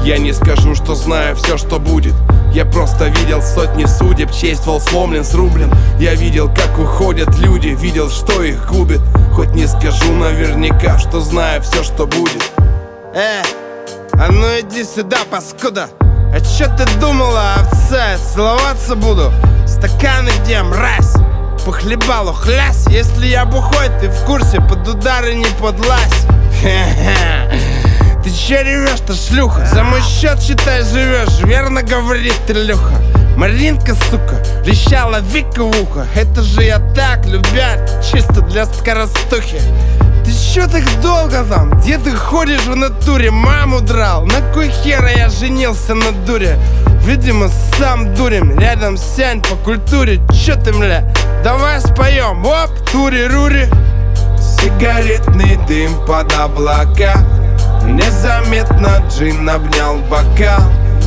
Я не скажу, что знаю все, что будет. Я просто видел сотни судеб, чей ствол сломлен, срублен. Я видел, как уходят люди, видел, что их губит. Хоть не скажу наверняка, что знаю все, что будет. А ну иди сюда, паскуда. А чё ты думала, овца? Целоваться буду? Стаканы где, мразь? По хлебалу хлясь. Если я бухой, ты в курсе, под удары не подлазь. Ты че ревешь-то, шлюха? За мой счет, считай, живешь. Верно говорит Илюха. Маринка, сука, трещала Вика в ухо. Это же я так, любя, чисто для скоростухи. Ты чё так долго там? Где ты ходишь в натуре? Маму драл? На кой хера я женился на дуре? Видимо, сам дурим. Рядом сянь по культуре. Чё ты, мля? Давай споем. Оп, тури-рури. Сигаретный дым под облака. Незаметно джин обнял бокал.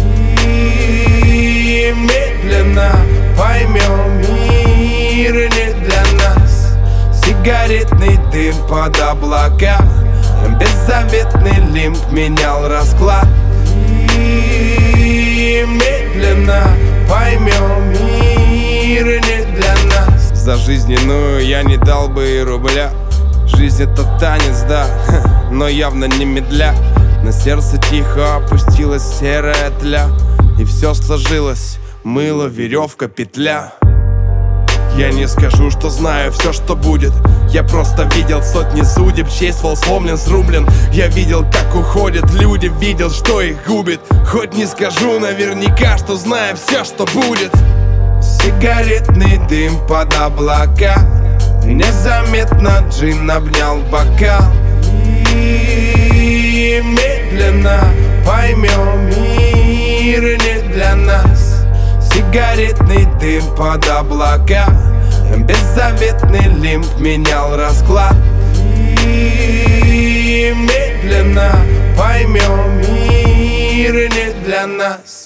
И медленно поймем, мир не для нас. Сигаретный дым под облака. Беззаветный лимб менял расклад. И медленно поймем, мир не для нас. За жизненную я не дал бы и рубля. Жизнь это танец, да, но явно не медля. На сердце тихо опустилась серая тля. И все сложилось, мыло, веревка, петля. Я не скажу, что знаю все, что будет. Я просто видел сотни судеб, чей ствол сломлен, срублен. Я видел, как уходят люди, видел, что их губит. Хоть не скажу наверняка, что знаю все, что будет. Сигаретный дым под облака. Незаметно джин обнял бокал. И медленно поймем, мир не для нас. Сигаретный дым под облака. Беззаветный лимб менял расклад. И медленно поймем, мир не для нас.